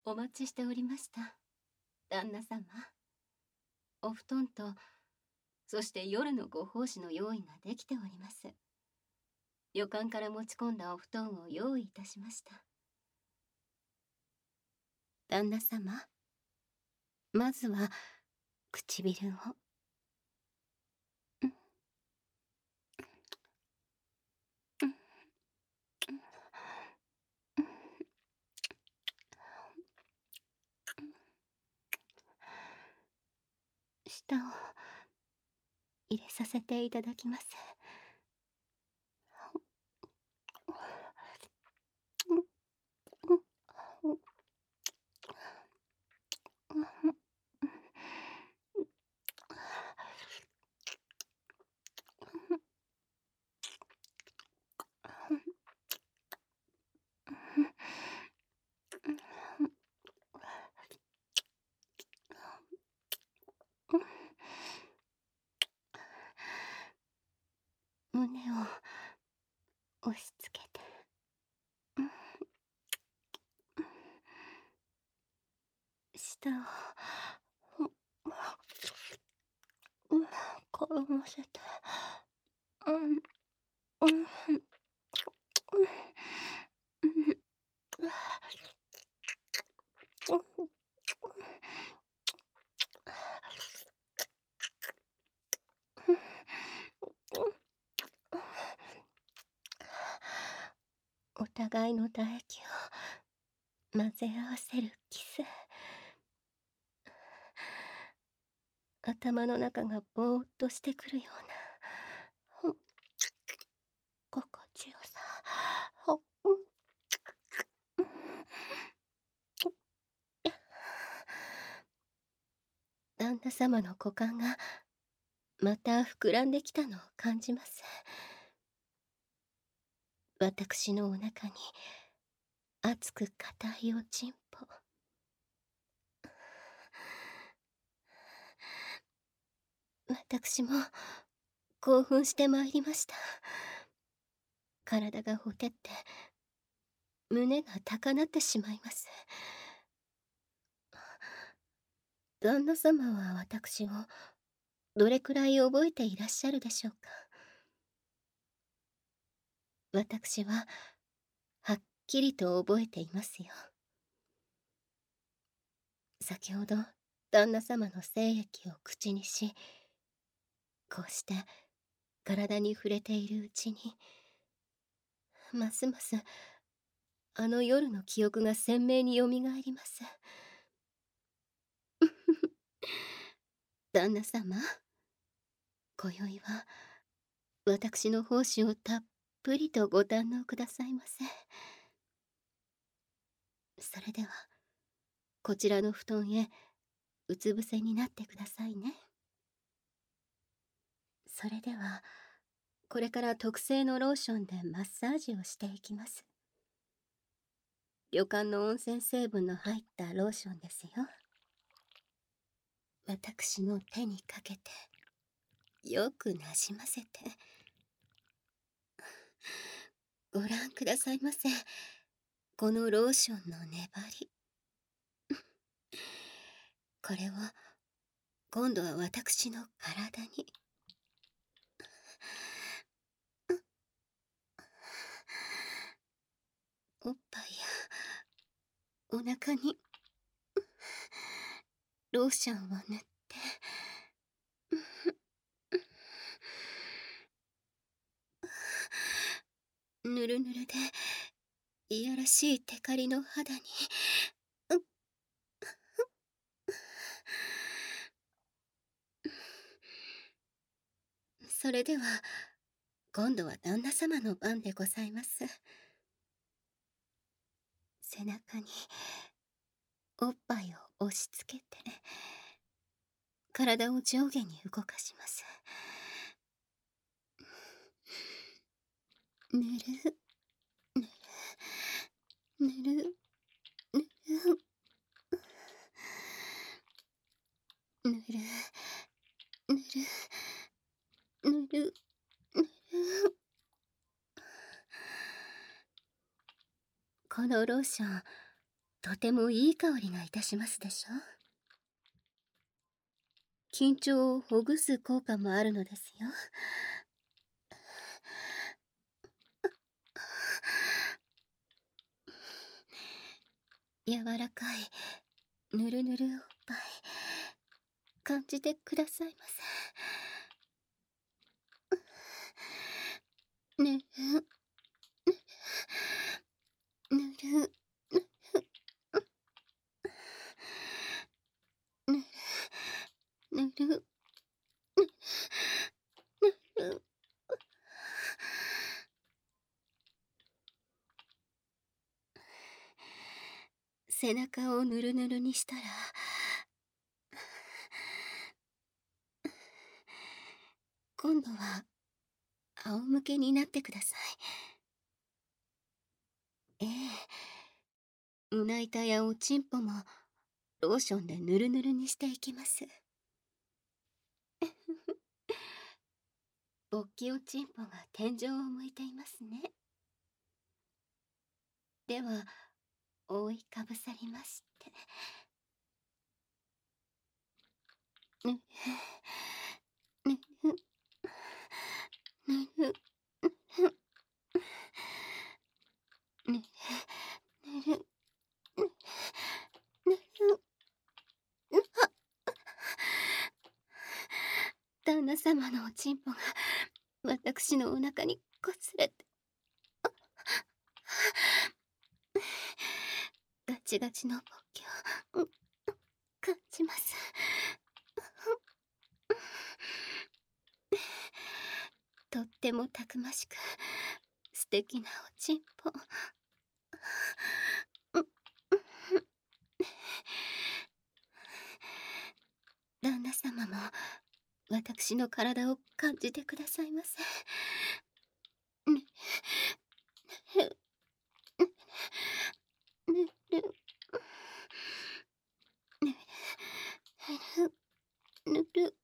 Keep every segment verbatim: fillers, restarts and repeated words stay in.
お待ちしておりました。旦那様。お布団と、そして夜のご奉仕の用意ができております。旅館から持ち込んだお布団を用意いたしました。旦那様、まずは唇を。うんうんうん舌を入れさせていただきます。胸を押し付けて、舌を絡ませて、うんうんうんお互いの唾液を混ぜ合わせるキス。頭の中がぼーっとしてくるような心地よさ。旦那様の股間がまた膨らんできたのを感じます。私のお腹に熱く硬いおちんぽ。私も興奮してまいりました。体がほてって胸が高鳴ってしまいます。旦那様は私をどれくらい覚えていらっしゃるでしょうか。私ははっきりと覚えていますよ。先ほど旦那様の精液を口にし、こうして体に触れているうちに、ますますあの夜の記憶が鮮明によみがえります。旦那様、今宵は私の奉仕をたっぷりとご堪能くださいませ。それではこちらの布団へうつ伏せになってくださいね。それではこれから特製のローションでマッサージをしていきます。旅館の温泉成分の入ったローションですよ。私の手にかけてよくなじませてご覧くださいませ。このローションの粘り。これを今度は私の体に。おっぱいやお腹にローションを塗ってぬるぬるでいやらしいテカリの肌に。それでは今度は旦那様の番でございます。背中におっぱいを押し付けて体を上下に動かします。ぬるぬるぬるぬるぬるぬるぬるぬる。このローションとてもいい香りがいたしますでしょ。緊張をほぐす効果もあるのですよ。柔らかいぬるぬるおっぱい感じてくださいませ。ねるぬるぬるぬるぬる。背中をぬるぬるにしたら、今度は仰向けになってください。ええ、胸板やおちんぽもローションでぬるぬるにしていきます。勃起おちんぽが天井を向いていますね。では覆いかぶさりまして、ぬぬぬぬぬぬぬるぬる。旦那様のおちんぽが私のお腹にこすれて、ガチガチの勃起を感じます。とってもたくましく素敵なおちんぽ。旦那様も私の体を感じてくださいませ。ねぬるぬるぬる。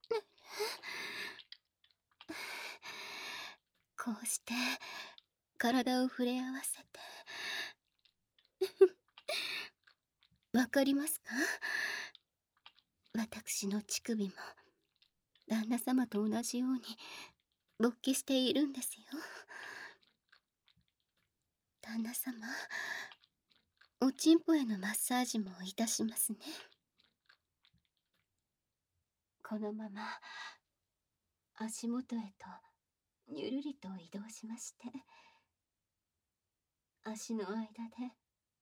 こうして体を触れ合わせてわかりますか？私の乳首も旦那様と同じように勃起しているんですよ。旦那様、おちんぽへのマッサージもいたしますね。このまま足元へとゆるりと移動しまして、足の間で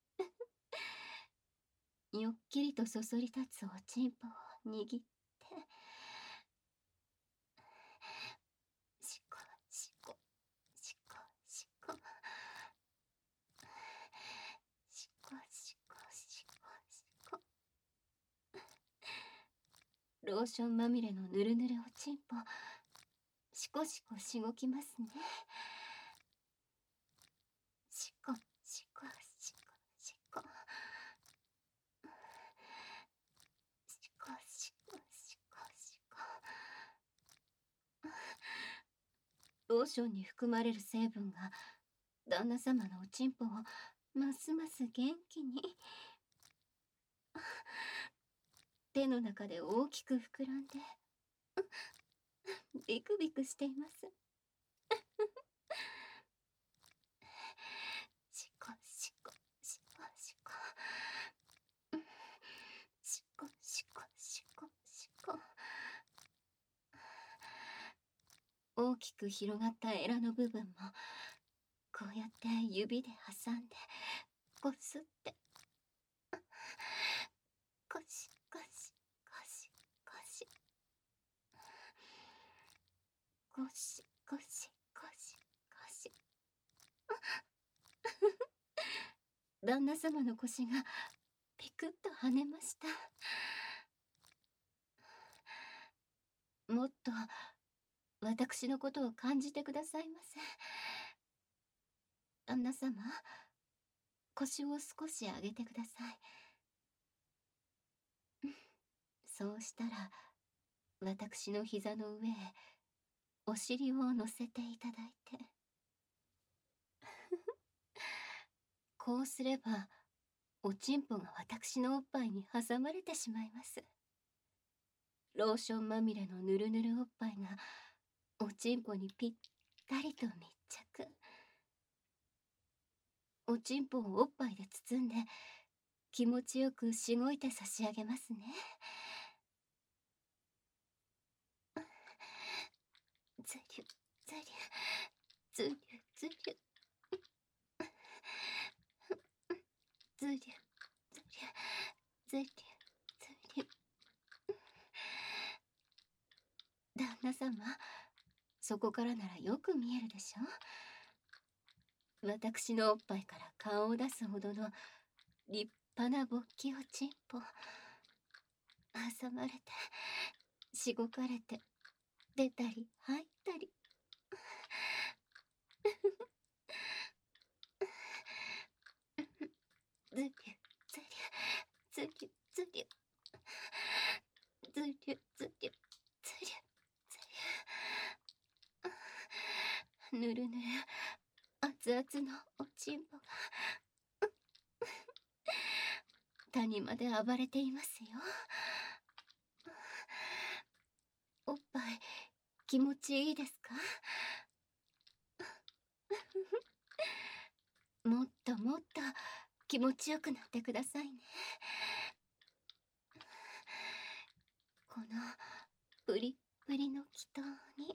よっきりとそそり立つおちんぽを握って、しこしこしこしこしこしこしこしこ、ローションまみれのぬるぬるおちんぽしこしこしごきますね。しこしこしこしこしこしこしこしこ。ローションに含まれる成分が旦那様のおちんぽをますます元気に、手の中で大きく膨らんでビクビクしています。しこしこしこしこしこしこしこしこ。大きく広がったエラの部分もこうやって指で挟んでこすって、こしこしこしこしこしこしこしこし。旦那様の腰がピクッと跳ねました。もっと私のことを感じてくださいませ。旦那様、腰を少し上げてください。そうしたら私の膝の上へお尻を乗せていただいて、 。 。 。 。 。 。 。 。 。 。 。 。 「」「」「」「」「」「」「」「」「」「」「」「」「」「」「」「」「」「」「」「」「」「」「」「」「」「」「」「」「」「」「」「」「」「」「」「」「」「」「」「」「」「」「」「」「」「」「」「」「」「」「」「」「」「」「」「」「」「」「」「」「」「」「」「」「」「」「」「」「」「」「」「」「」「」「」「」「」「」「」「」「」「」「」「」「」「」「」「」「」「」「」「」「」「」「」「」 おちんぽが私のおっぱいに挟まれてしまいます。ローションまみれのぬるぬるおっぱいがおちんぽにぴったりと密着。おちんぽをおっぱいで包んで気持ちよくしごいて差し上げますね。ずりゅずりゅずりゅずりゅずりゅずりゅずりゅずりゅ。旦那様、そこからならよく見えるでしょ。私のおっぱいから顔を出すほどの立派な勃起おちんぽ。挟まれてしごかれて出たり入ったり。ずりゅずりゅずりゅずりゅずりゅずりゅずりゅずりゅ。ぬるぬる熱々のおちんぽが谷まで暴れていますよ。おっぱい気持ちいいですか？もっともっと気持ちよくなってくださいね。このプリップリの気筒に、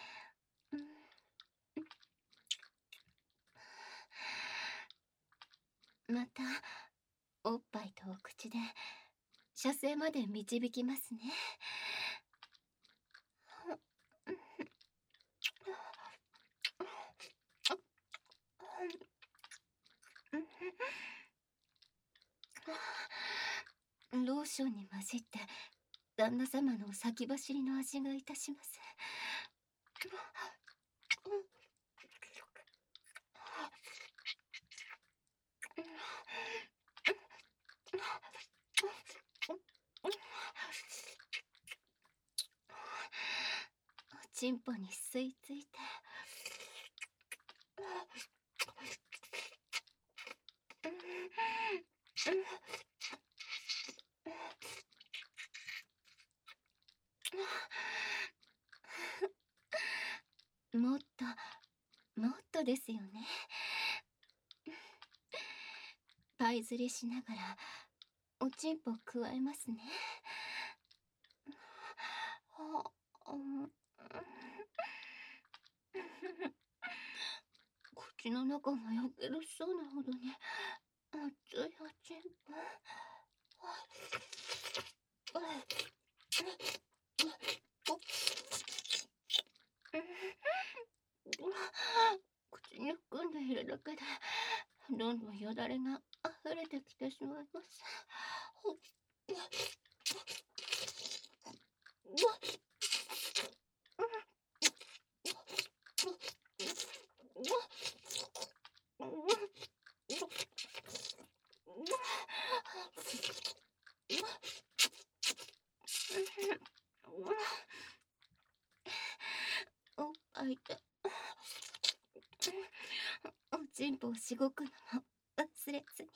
うん、またおっぱいとお口で射精まで導きますね。ローションに混じって旦那様の先走りの味がいたします。おちんぽに吸い付いてもっともっとですよね。パイ釣りしながらおちんぽくわえますね。口の中が焼けるそうなほどに熱いおちんぽ。口に含んでいるだけでどんどんよだれが溢れてきてしまいます。おっぱいでおちんぽをしごくのも忘れずに。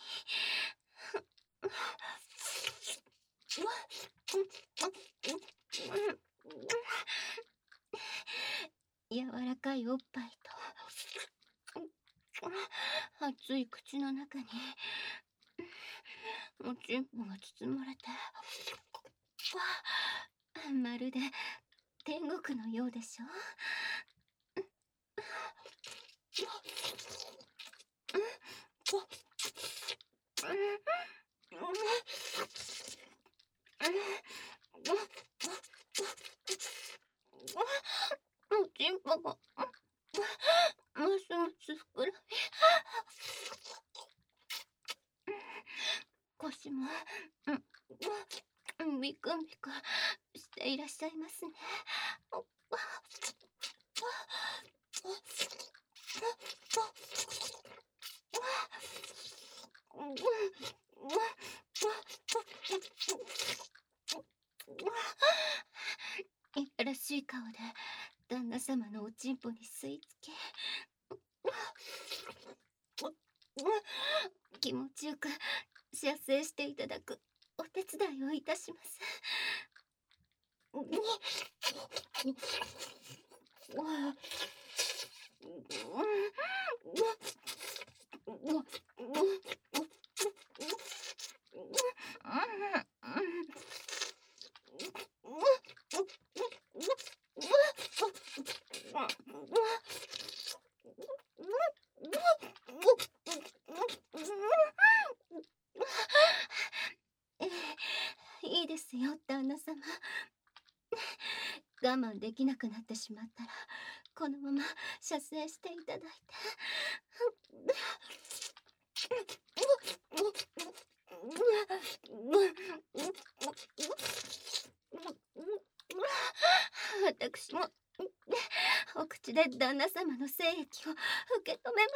柔らかいおっぱいと熱い口の中におちんぽが包まれて、まるで天国のようでしょ。おちんぽがますます膨らみ、腰もビクビクしていらっしゃいますね。いやらしい顔で旦那様のおちんぽに吸い付け、気持ちよく射精していただくお手伝いをいたします。いいですよ、旦那様。我慢できなくなってしまったら、このまま射精していただいて。私もお口で旦那様の精液を受け止めます。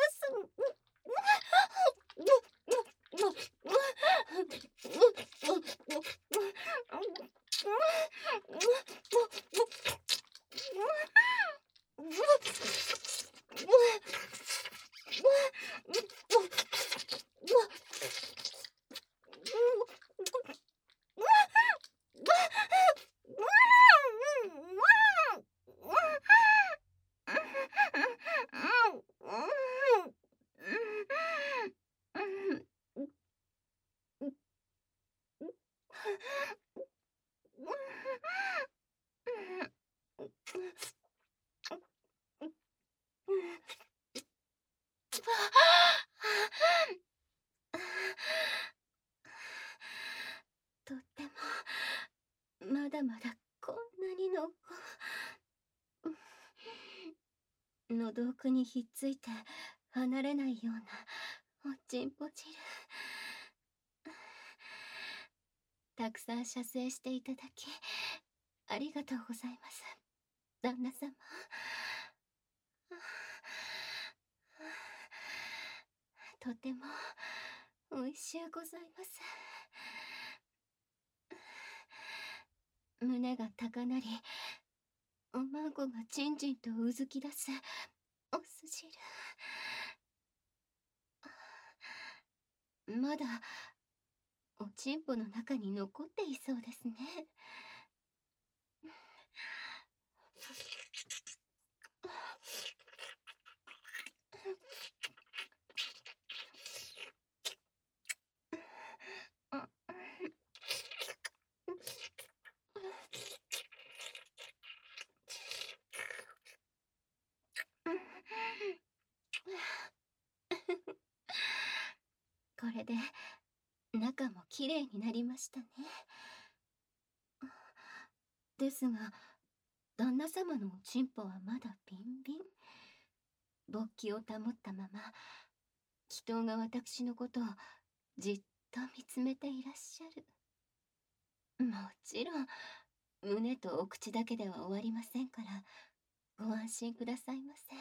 とってもまだまだこんなに濃厚。喉奥にひっついて離れないようなおちんぽ汁。たくさん射精していただきありがとうございます、旦那様。とてもおいしゅうございます。胸が高鳴り、おまんこがちんちんとうずき出すお酢汁。まだおちんぽの中に残っていそうですね。これで中もきれいになりましたね。ですが、旦那様のおちんぽはまだビンビン。勃起を保ったまま、祈祷が私のことをじっと見つめていらっしゃる。もちろん、胸とお口だけでは終わりませんから、ご安心くださいませ。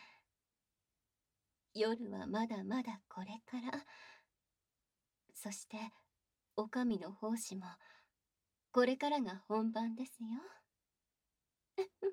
夜はまだまだこれから。そして、お上の奉仕も、これからが本番ですよ。